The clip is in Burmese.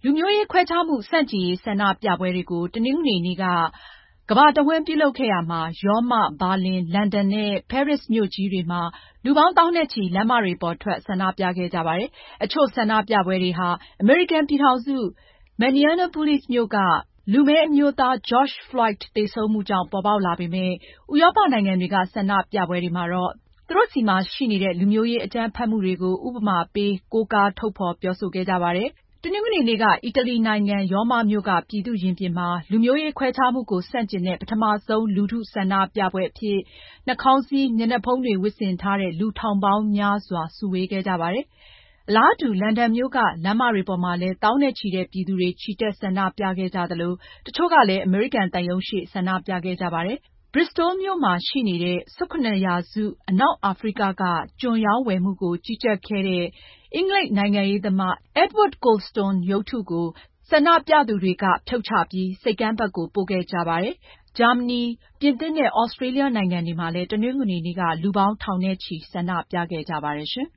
လူမျိုးရေးခွဲခြားမှုဆန့်ကျင်ရေးဆန္ဒပြပွဲတွေကိုတနင်္ဂနွေနေ့ကကမ္ဘာတဝန်းပြုလုပ်ခဲ့ရာမှာရောမ၊ဘာလင်၊လန်ဒန်နဲ့ ပဲရစ်မြို့ကြီးတွေမှာလူပေါင်းသောင်းနဲ့ချီလမ်းမတွေပေါ်ထွက်ဆန္ဒပြခဲ့ကြပါတယ်။ အချို့ဆန္ဒပြပွဲတွေဟာအမေရိကန်ပြည်ထောင်စု Minneapolis မြို့ကလူမည်းအမျိုးသား George Floyd သေဆုံးမှုကြောင့်ပေါ်ပေါက်လာပေမယ့် ဥရောပနိုင်ငံတွေကဆန္ဒပြပွဲတွေမှာတော့သူတို့ဆီမှာရှိနေတဲ့လူမျိုးရေးအကြမ်းဖက်မှုတွေကိုဥပမာပေးကိုးကားထုတ်ဖေါ်ပြောဆိုခဲ့ကြပါတယ်။ တနင်္ဂနွေနေ့ကအီတလီနိုင်ငံရောမမြို့ကပြည်သူ့ရင်ပြင်မှာလူမျိုးရေးခွဲခြားမှုကိုဆန့်ကျင်တဲ့ပထမဆုံးလူထုဆန္ဒပြပွဲအဖြစ်နှာခေါင်းစည်း၊မျက်နှာဖုံးတွေဝတ်ဆင်ထားတဲ့လူထောင်ပေါင်းများစွာစုဝေးခဲ့ကြပါတယ်။ အလားတူလန်ဒန်မြို့ကလမ်းမတွေပေါ်မှာလည်းသောင်းနဲ့ချီတဲ့ပြည်သူတွေချီတက်ဆန္ဒပြခဲ့ကြသလိုတချို့ကလည်းအမေရိကန်သံရုံးရှေ့ဆန္ဒပြခဲ့ကြပါတယ်။ Bristol မြို့မှာရှိနေတဲ့ 17 ရာစုအနောက်အာဖရိကကကျွန်ရောင်းဝယ်မှုကိုကြီးကြပ်ခဲ့တဲ့အင်္ဂလိပ်နိုင်ငံရေးသမား Edward Colston ရုပ်ထုကိုဆန္ဒပြသူတွေကဖြုတ်ချပြီးဆိပ်ကမ်းဘက်ကိုပို့ခဲ့ကြပါတယ်။ ဂျာမနီ၊ပြင်သစ်နဲ့ သြစတြေးလျနိုင်ငံတွေမှာလည်းတနင်္ဂနွေနေ့ကလူပေါင်းထောင်နဲ့ချီဆန္ဒပြခဲ့ကြပါတယ်ရှင်